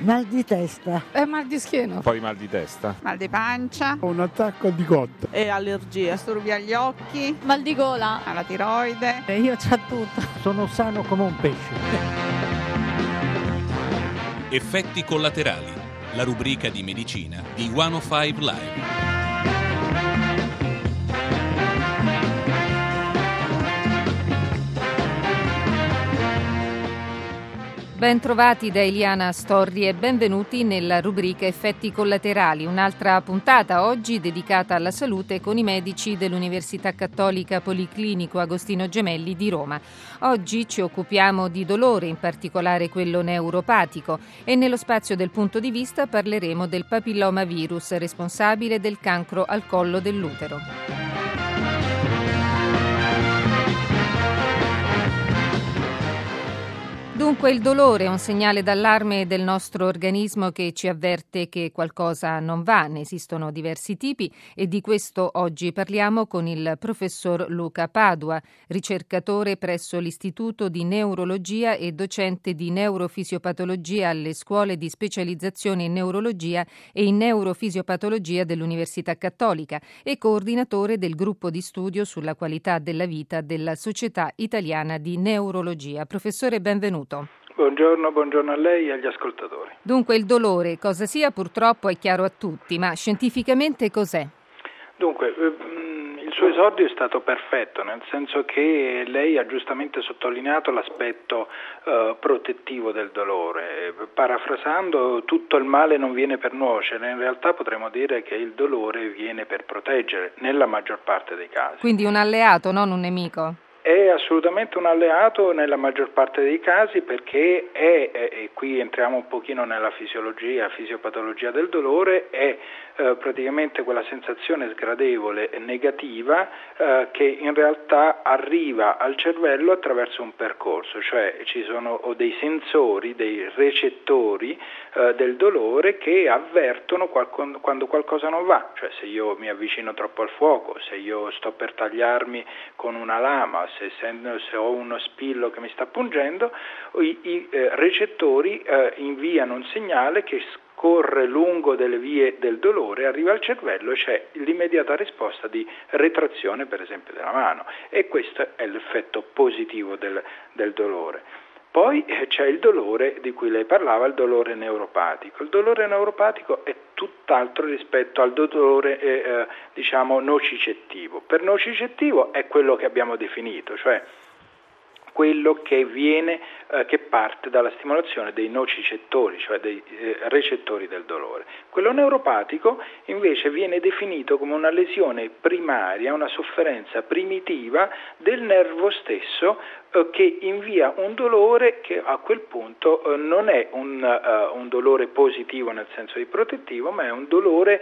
Mal di testa. Mal di schiena. Poi mal di testa. Mal di pancia. Un attacco di cotta. E allergia. Disturbi agli occhi. Mal di gola. Alla tiroide. Io c'ho tutto. Sono sano come un pesce. Effetti collaterali, la rubrica di medicina di 105 Live. Ben trovati da Eliana Storri e benvenuti nella rubrica Effetti collaterali, un'altra puntata oggi dedicata alla salute con i medici dell'Università Cattolica Policlinico Agostino Gemelli di Roma. Oggi ci occupiamo di dolore, in particolare quello neuropatico, e nello spazio del punto di vista parleremo del papillomavirus, responsabile del cancro al collo dell'utero. Dunque il dolore è un segnale d'allarme del nostro organismo che ci avverte che qualcosa non va. Ne esistono diversi tipi e di questo oggi parliamo con il professor Luca Padua, ricercatore presso l'Istituto di Neurologia e docente di neurofisiopatologia alle scuole di specializzazione in neurologia e in neurofisiopatologia dell'Università Cattolica e coordinatore del gruppo di studio sulla qualità della vita della Società Italiana di Neurologia. Professore, benvenuto. Buongiorno a lei e agli ascoltatori. Dunque il dolore, cosa sia, purtroppo è chiaro a tutti, ma scientificamente cos'è? Dunque, il suo esordio è stato perfetto, nel senso che lei ha giustamente sottolineato l'aspetto protettivo del dolore. Parafrasando, tutto il male non viene per nuocere, in realtà potremmo dire che il dolore viene per proteggere, nella maggior parte dei casi. Quindi un alleato, non un nemico? È assolutamente un alleato nella maggior parte dei casi perché e qui entriamo un pochino nella fisiopatologia del dolore, è praticamente quella sensazione sgradevole e negativa che in realtà arriva al cervello attraverso un percorso, cioè ci sono dei sensori, dei recettori del dolore che avvertono quando qualcosa non va, cioè se io mi avvicino troppo al fuoco, se io sto per tagliarmi con una lama, se ho uno spillo che mi sta pungendo, i recettori inviano un segnale che corre lungo delle vie del dolore, arriva al cervello e c'è l'immediata risposta di retrazione, per esempio, della mano, e questo è l'effetto positivo del dolore. Poi c'è il dolore di cui lei parlava, il dolore neuropatico. Il dolore neuropatico è tutt'altro rispetto al dolore nocicettivo. Per nocicettivo è quello che abbiamo definito, cioè quello che parte dalla stimolazione dei nocicettori, cioè dei recettori del dolore. Quello neuropatico invece viene definito come una lesione primaria, una sofferenza primitiva del nervo stesso che invia un dolore che a quel punto non è un dolore positivo nel senso di protettivo, ma è un dolore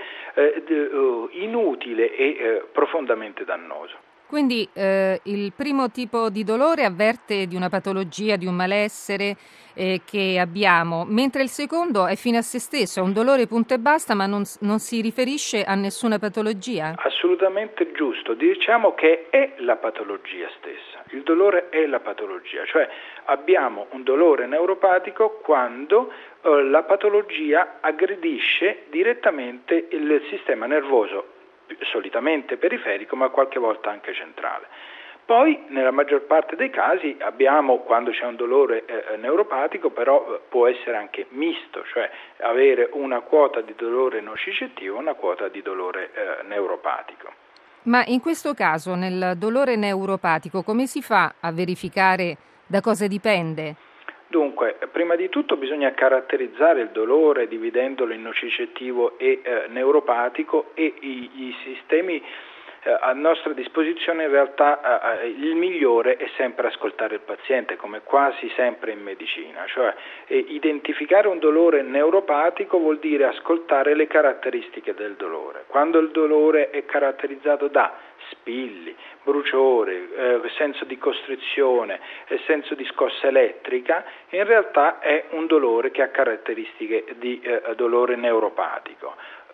inutile e profondamente dannoso. Quindi il primo tipo di dolore avverte di una patologia, di un malessere che abbiamo, mentre il secondo è fine a se stesso, è un dolore punto e basta, ma non si riferisce a nessuna patologia? Assolutamente giusto, diciamo che è la patologia stessa, il dolore è la patologia, cioè abbiamo un dolore neuropatico quando la patologia aggredisce direttamente il sistema nervoso, solitamente periferico, ma qualche volta anche centrale. Poi nella maggior parte dei casi abbiamo, quando c'è un dolore neuropatico, però può essere anche misto, cioè avere una quota di dolore nocicettivo e una quota di dolore neuropatico. Ma in questo caso, nel dolore neuropatico, come si fa a verificare da cosa dipende? Dunque, prima di tutto bisogna caratterizzare il dolore dividendolo in nocicettivo e neuropatico, e i sistemi a nostra disposizione in realtà il migliore è sempre ascoltare il paziente, come quasi sempre in medicina, cioè identificare un dolore neuropatico vuol dire ascoltare le caratteristiche del dolore. Quando il dolore è caratterizzato da spilli, bruciore, senso di costrizione, senso di scossa elettrica, in realtà è un dolore che ha caratteristiche di dolore neuropatico.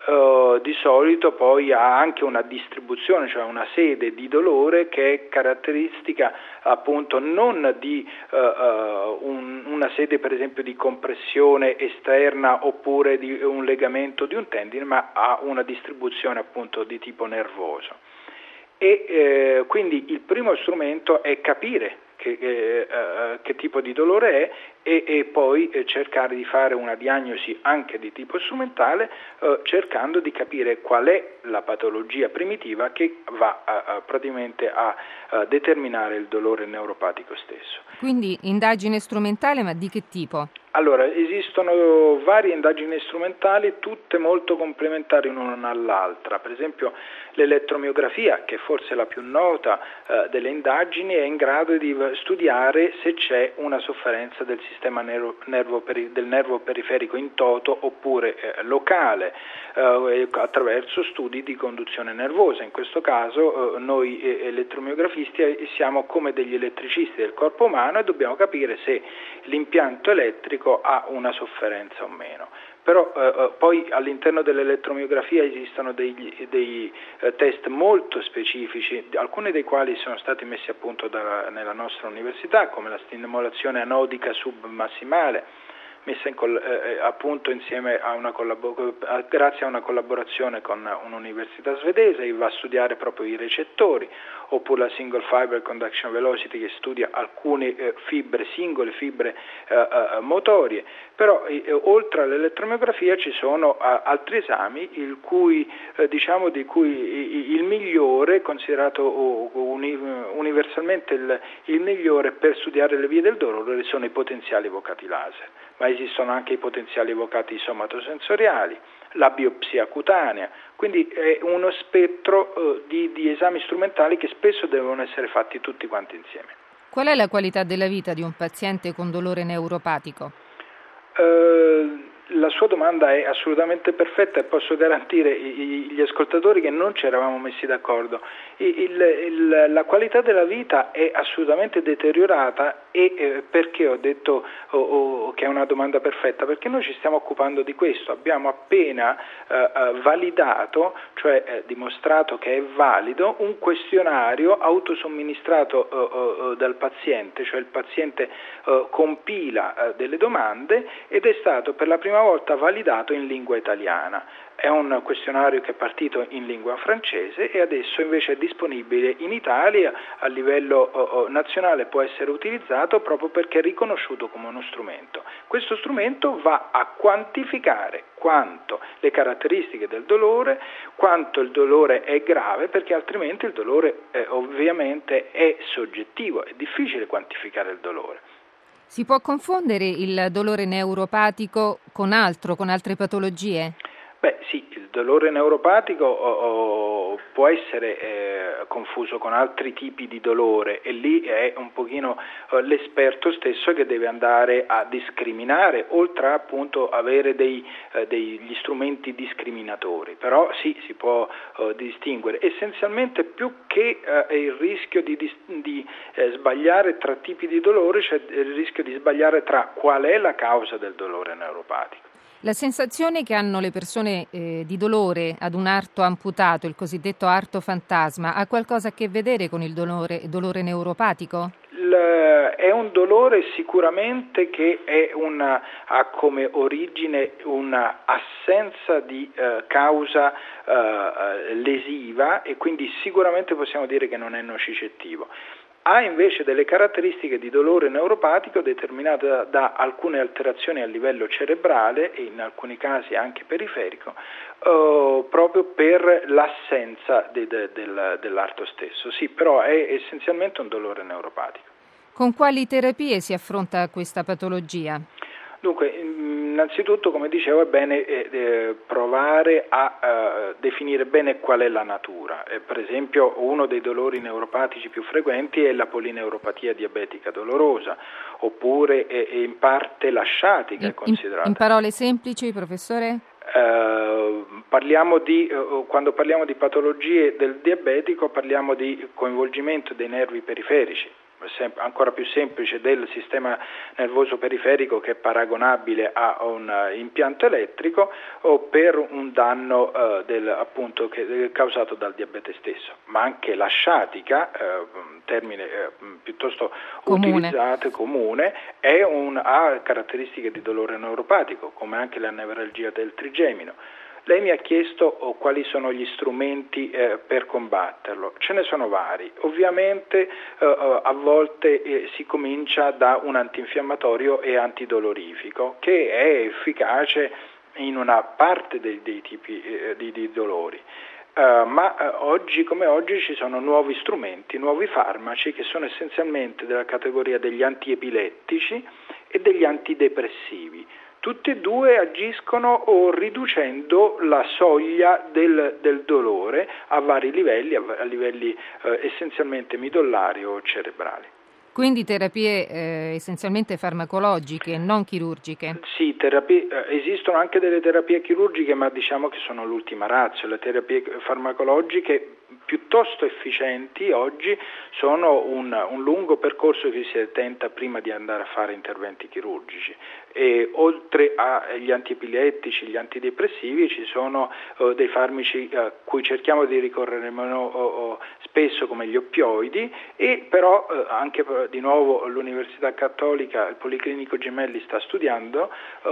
di solito poi ha anche una distribuzione, cioè una sede di dolore che è caratteristica appunto non di una sede per esempio di compressione esterna oppure di un legamento di un tendine, ma ha una distribuzione appunto di tipo nervoso. E quindi il primo strumento è capire che tipo di dolore è e poi cercare di fare una diagnosi anche di tipo strumentale, cercando di capire qual è la patologia primitiva che va praticamente a determinare il dolore neuropatico stesso. Quindi indagine strumentale, ma di che tipo? Allora, esistono varie indagini strumentali, tutte molto complementari l'una all'altra. Per esempio l'elettromiografia, che forse è la più nota delle indagini, è in grado di studiare se c'è una sofferenza del sistema del nervo periferico in toto oppure locale, attraverso studi di conduzione nervosa. In questo caso noi elettromiografisti siamo come degli elettricisti del corpo umano e dobbiamo capire se l'impianto elettrico ha una sofferenza o meno. Però poi all'interno dell'elettromiografia esistono dei test molto specifici, alcuni dei quali sono stati messi a punto nella nostra università, come la stimolazione anodica submassimale, messa a punto insieme grazie a una collaborazione con un'università svedese, che va a studiare proprio i recettori, oppure la single fiber conduction velocity, che studia alcune singole fibre motorie. Però oltre all'elettromiografia ci sono altri esami di cui il migliore, considerato universalmente il migliore per studiare le vie del dolore, sono i potenziali evocati laser. Ma esistono anche i potenziali evocati somatosensoriali, la biopsia cutanea, quindi è uno spettro di esami strumentali che spesso devono essere fatti tutti quanti insieme. Qual è la qualità della vita di un paziente con dolore neuropatico? La sua domanda è assolutamente perfetta e posso garantire gli ascoltatori che non ci eravamo messi d'accordo. La qualità della vita è assolutamente deteriorata e perché ho detto che è una domanda perfetta? Perché noi ci stiamo occupando di questo. Abbiamo appena validato, cioè dimostrato che è valido, un questionario autosomministrato dal paziente, cioè il paziente compila delle domande ed è stato per la prima volta validato in lingua italiana. È un questionario che è partito in lingua francese e adesso invece è disponibile in Italia, a livello nazionale può essere utilizzato proprio perché è riconosciuto come uno strumento. Questo strumento va a quantificare quanto le caratteristiche del dolore, quanto il dolore è grave, perché altrimenti il dolore ovviamente è soggettivo, è difficile quantificare il dolore. Si può confondere il dolore neuropatico con altre patologie? Beh sì, il dolore neuropatico può essere confuso con altri tipi di dolore e lì è un pochino l'esperto stesso che deve andare a discriminare, oltre a appunto avere degli strumenti discriminatori. Però sì, si può distinguere. Essenzialmente più che il rischio di sbagliare tra tipi di dolore, c'è il rischio di sbagliare tra qual è la causa del dolore neuropatico. La sensazione che hanno le persone di dolore ad un arto amputato, il cosiddetto arto fantasma, ha qualcosa a che vedere con il dolore neuropatico? È un dolore sicuramente che ha come origine una assenza di causa lesiva e quindi sicuramente possiamo dire che non è nocicettivo. Ha invece delle caratteristiche di dolore neuropatico determinate da alcune alterazioni a livello cerebrale e in alcuni casi anche periferico, proprio per l'assenza dell'arto stesso. Sì, però è essenzialmente un dolore neuropatico. Con quali terapie si affronta questa patologia? Dunque, innanzitutto, come dicevo, è bene provare a definire bene qual è la natura. Per esempio, uno dei dolori neuropatici più frequenti è la polineuropatia diabetica dolorosa, oppure in parte la sciatica è considerata. In parole semplici, professore? Quando parliamo di patologie del diabetico parliamo di coinvolgimento dei nervi periferici, ancora più semplice del sistema nervoso periferico, che è paragonabile a un impianto elettrico, o per un danno appunto causato dal diabete stesso. Ma anche la sciatica, termine piuttosto utilizzato, comune, ha caratteristiche di dolore neuropatico, come anche la nevralgia del trigemino. Lei mi ha chiesto quali sono gli strumenti per combatterlo. Ce ne sono vari. Ovviamente a volte si comincia da un antinfiammatorio e antidolorifico, che è efficace in una parte dei tipi di dolori. Ma oggi come oggi ci sono nuovi strumenti, nuovi farmaci, che sono essenzialmente della categoria degli antiepilettici e degli antidepressivi. Tutti e due agiscono riducendo la soglia del dolore a vari livelli, a livelli essenzialmente midollari o cerebrali. Quindi terapie essenzialmente farmacologiche, non chirurgiche? Sì, esistono anche delle terapie chirurgiche, ma diciamo che sono l'ultima ratio. Le terapie farmacologiche piuttosto efficienti oggi sono un lungo percorso che si tenta prima di andare a fare interventi chirurgici. E oltre agli antiepilettici, gli antidepressivi, ci sono dei farmaci a cui cerchiamo di ricorrere meno spesso, come gli oppioidi, e però anche di nuovo l'Università Cattolica, il Policlinico Gemelli, sta studiando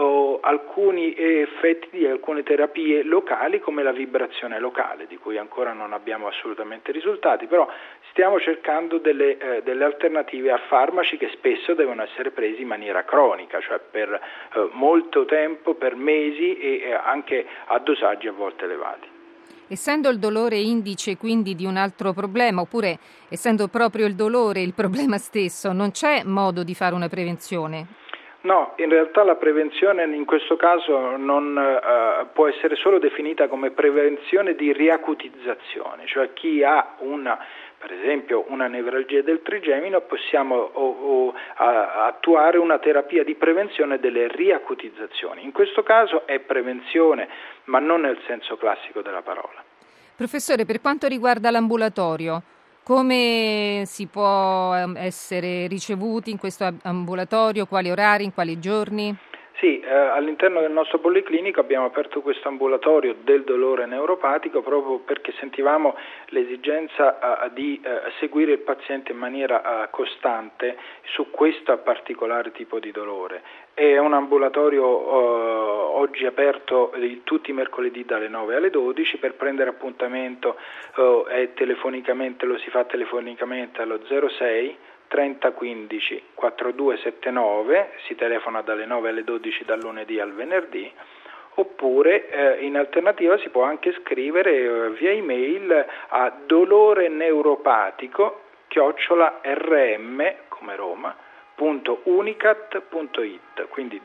alcuni effetti di alcune terapie locali, come la vibrazione locale, di cui ancora non abbiamo assolutamente risultati, però stiamo cercando delle alternative a farmaci che spesso devono essere presi in maniera cronica, cioè per molto tempo, per mesi, e anche a dosaggi a volte elevati. Essendo il dolore indice quindi di un altro problema, oppure essendo proprio il dolore il problema stesso, non c'è modo di fare una prevenzione? No, in realtà la prevenzione in questo caso non può essere solo definita come prevenzione di riacutizzazione, cioè chi ha per esempio una nevralgia del trigemino, possiamo attuare una terapia di prevenzione delle riacutizzazioni. In questo caso è prevenzione, ma non nel senso classico della parola. Professore, per quanto riguarda l'ambulatorio, come si può essere ricevuti in questo ambulatorio? Quali orari, in quali giorni? Sì, all'interno del nostro policlinico abbiamo aperto questo ambulatorio del dolore neuropatico proprio perché sentivamo l'esigenza di seguire il paziente in maniera costante su questo particolare tipo di dolore. È un ambulatorio oggi aperto tutti i mercoledì dalle 9 alle 12. Per prendere appuntamento lo si fa telefonicamente allo 06 30 15 4279, si telefona dalle 9 alle 12 dal lunedì al venerdì, oppure in alternativa si può anche scrivere via email a doloreneuropatico@rm come Roma .unicat.it, quindi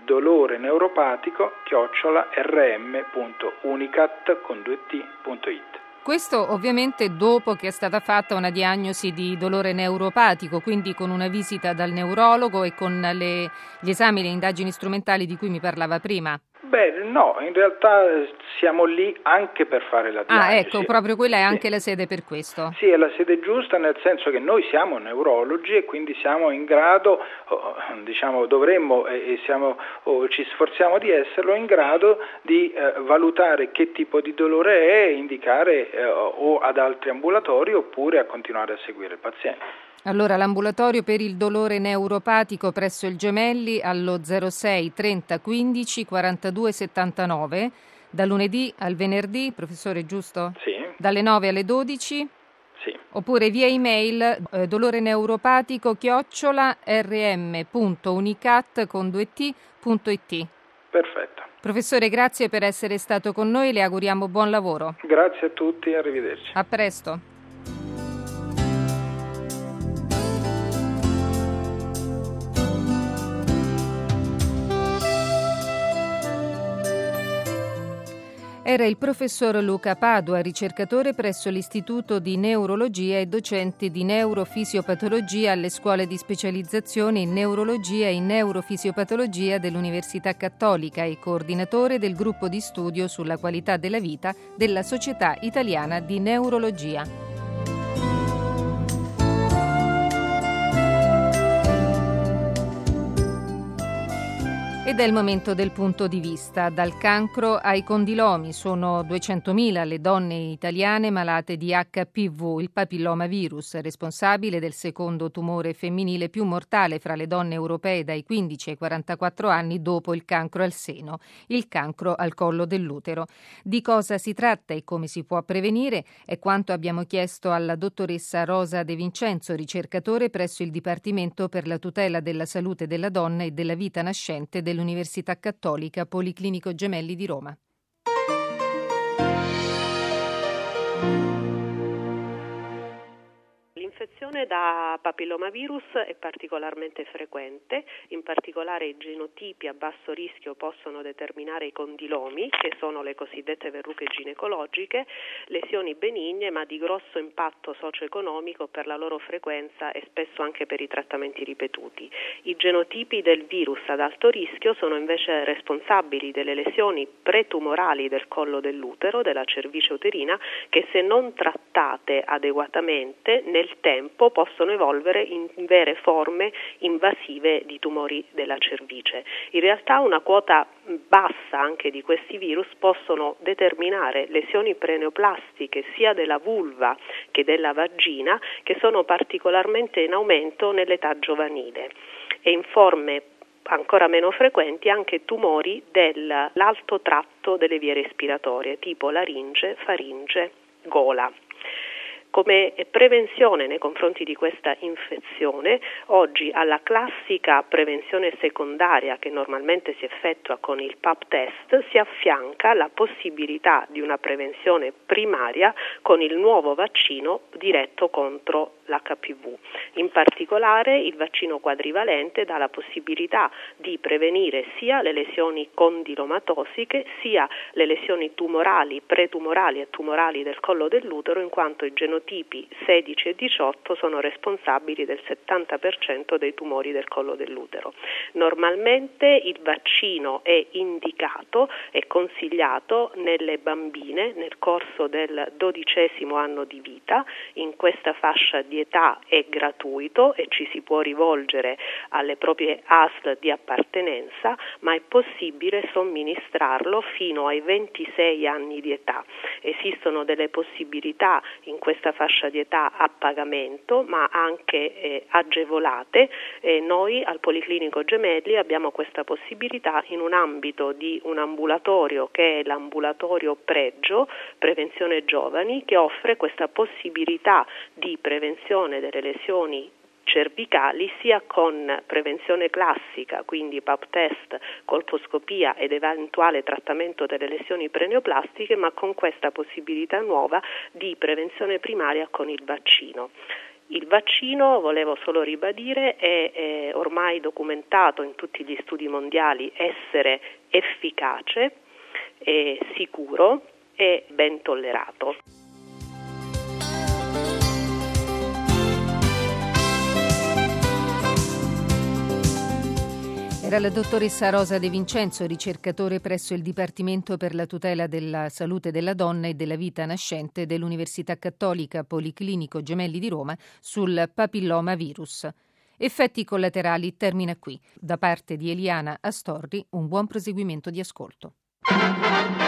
doloreneuropatico@rm.unicat.it. Questo ovviamente dopo che è stata fatta una diagnosi di dolore neuropatico, quindi con una visita dal neurologo e con gli esami e le indagini strumentali di cui mi parlava prima. Beh, no, in realtà siamo lì anche per fare la diagnosi. Ah, ecco, proprio quella è anche la sede per questo. Sì, è la sede giusta, nel senso che noi siamo neurologi e quindi siamo in grado, dovremmo e ci sforziamo di esserlo, in grado di valutare che tipo di dolore è, indicare o ad altri ambulatori oppure a continuare a seguire il paziente. Allora, l'ambulatorio per il dolore neuropatico presso il Gemelli allo 06 30 15 42 79, da lunedì al venerdì, professore, giusto? Sì. Dalle 9 alle 12? Sì. Oppure via email doloreneuropatico@rm.unicat.it. Perfetto. Professore, grazie per essere stato con noi, le auguriamo buon lavoro. Grazie a tutti, arrivederci. A presto. Era il professor Luca Padua, ricercatore presso l'Istituto di Neurologia e docente di neurofisiopatologia alle scuole di specializzazione in neurologia e in neurofisiopatologia dell'Università Cattolica e coordinatore del gruppo di studio sulla qualità della vita della Società Italiana di Neurologia. Ed è il momento del punto di vista. Dal cancro ai condilomi. Sono 200.000 le donne italiane malate di HPV, il papillomavirus, responsabile del secondo tumore femminile più mortale fra le donne europee dai 15 ai 44 anni dopo il cancro al seno, il cancro al collo dell'utero. Di cosa si tratta e come si può prevenire è quanto abbiamo chiesto alla dottoressa Rosa De Vincenzo, ricercatore presso il Dipartimento per la tutela della salute della donna e della vita nascente dell'Università Cattolica Policlinico Gemelli di Roma. L'infezione da papillomavirus è particolarmente frequente, in particolare i genotipi a basso rischio possono determinare i condilomi, che sono le cosiddette verruche ginecologiche, lesioni benigne ma di grosso impatto socio-economico per la loro frequenza e spesso anche per i trattamenti ripetuti. I genotipi del virus ad alto rischio sono invece responsabili delle lesioni pretumorali del collo dell'utero, della cervice uterina, che se non trattate adeguatamente nel tempo possono evolvere in vere forme invasive di tumori della cervice. In realtà una quota bassa anche di questi virus possono determinare lesioni preneoplastiche sia della vulva che della vagina, che sono particolarmente in aumento nell'età giovanile e in forme ancora meno frequenti anche tumori dell'alto tratto delle vie respiratorie tipo laringe, faringe, gola. Come prevenzione nei confronti di questa infezione, oggi alla classica prevenzione secondaria che normalmente si effettua con il Pap test si affianca la possibilità di una prevenzione primaria con il nuovo vaccino diretto contro l'HPV. In particolare il vaccino quadrivalente dà la possibilità di prevenire sia le lesioni condilomatosiche sia le lesioni tumorali, pretumorali e tumorali del collo dell'utero, in quanto i genotipi 16 e 18 sono responsabili del 70% dei tumori del collo dell'utero. Normalmente il vaccino è indicato e consigliato nelle bambine nel corso del 12° anno di vita. In questa fascia di età è gratuito e ci si può rivolgere alle proprie ASL di appartenenza, ma è possibile somministrarlo fino ai 26 anni di età. Esistono delle possibilità in questa fascia di età a pagamento, ma anche agevolate. Noi al Policlinico Gemelli abbiamo questa possibilità in un ambito di un ambulatorio che è l'ambulatorio Pregio, Prevenzione Giovani, che offre questa possibilità di prevenzione delle lesioni cervicali sia con prevenzione classica, quindi Pap test, colposcopia ed eventuale trattamento delle lesioni preneoplastiche, ma con questa possibilità nuova di prevenzione primaria con il vaccino. Il vaccino, volevo solo ribadire, è ormai documentato in tutti gli studi mondiali essere efficace, sicuro e ben tollerato. Era la dottoressa Rosa De Vincenzo, ricercatore presso il Dipartimento per la tutela della salute della donna e della vita nascente dell'Università Cattolica Policlinico Gemelli di Roma sul papillomavirus. Effetti collaterali termina qui. Da parte di Eliana Astorri, un buon proseguimento di ascolto.